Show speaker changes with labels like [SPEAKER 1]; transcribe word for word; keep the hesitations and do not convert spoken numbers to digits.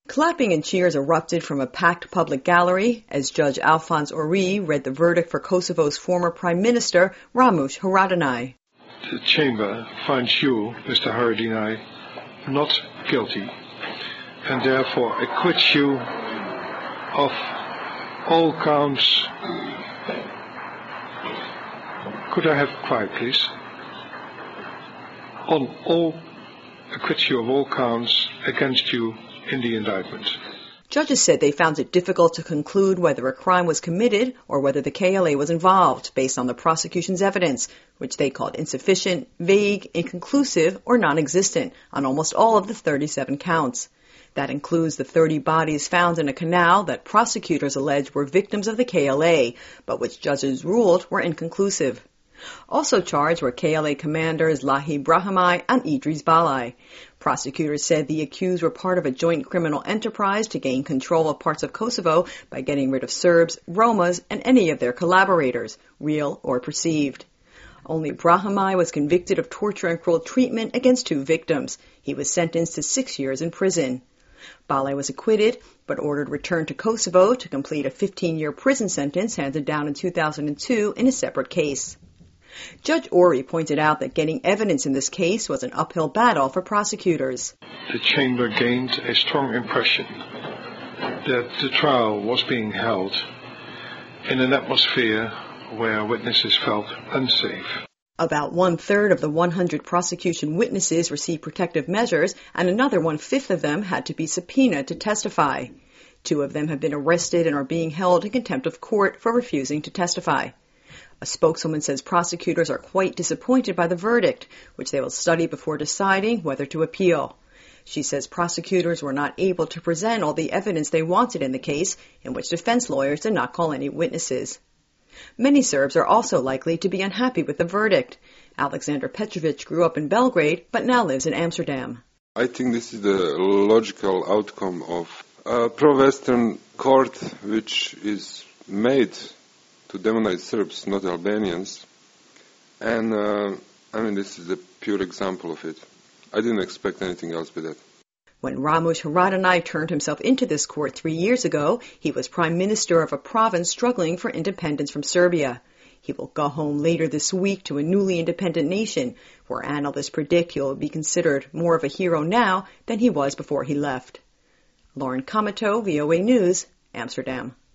[SPEAKER 1] Clapping and cheers erupted from a packed public gallery as Judge Alphonse Ori read the verdict for Kosovo's former Prime Minister, Ramush Haradinaj.
[SPEAKER 2] The chamber finds you, Mister Haradinaj, not guilty, and therefore acquits you of all counts. Could I have quiet, please? On all, acquits you of all counts against you in the indictment.
[SPEAKER 1] Judges said they found it difficult to conclude whether a crime was committed or whether the K L A was involved based on the prosecution's evidence, which they called insufficient, vague, inconclusive, or non-existent on almost all of the thirty-seven counts. That includes the thirty bodies found in a canal that prosecutors alleged were victims of the K L A, but which judges ruled were inconclusive. Also charged were K L A commanders Lahi Brahimaj and Idris Balai. Prosecutors said the accused were part of a joint criminal enterprise to gain control of parts of Kosovo by getting rid of Serbs, Romas, and any of their collaborators, real or perceived. Only Brahimaj was convicted of torture and cruel treatment against two victims. He was sentenced to six years in prison. Balai was acquitted, but ordered returned to Kosovo to complete a fifteen-year prison sentence handed down in two thousand two in a separate case. Judge Ori pointed out that getting evidence in this case was an uphill battle for prosecutors.
[SPEAKER 2] The chamber gained a strong impression that the trial was being held in an atmosphere where witnesses felt unsafe.
[SPEAKER 1] About one-third of the one hundred prosecution witnesses received protective measures, and another one-fifth of them had to be subpoenaed to testify. Two of them have been arrested and are being held in contempt of court for refusing to testify. A spokeswoman says prosecutors are quite disappointed by the verdict, which they will study before deciding whether to appeal. She says prosecutors were not able to present all the evidence they wanted in the case, in which defense lawyers did not call any witnesses. Many Serbs are also likely to be unhappy with the verdict. Alexander Petrovic grew up in Belgrade, but now lives in Amsterdam.
[SPEAKER 3] I think this is the logical outcome of a pro-Western court which is made to demonize Serbs, not Albanians. And, uh, I mean, this is a pure example of it. I didn't expect anything else but that.
[SPEAKER 1] When Ramush Haradinaj turned himself into this court three years ago, he was prime minister of a province struggling for independence from Serbia. He will go home later this week to a newly independent nation, where analysts predict he will be considered more of a hero now than he was before he left. Lauren Kamato, V O A News, Amsterdam.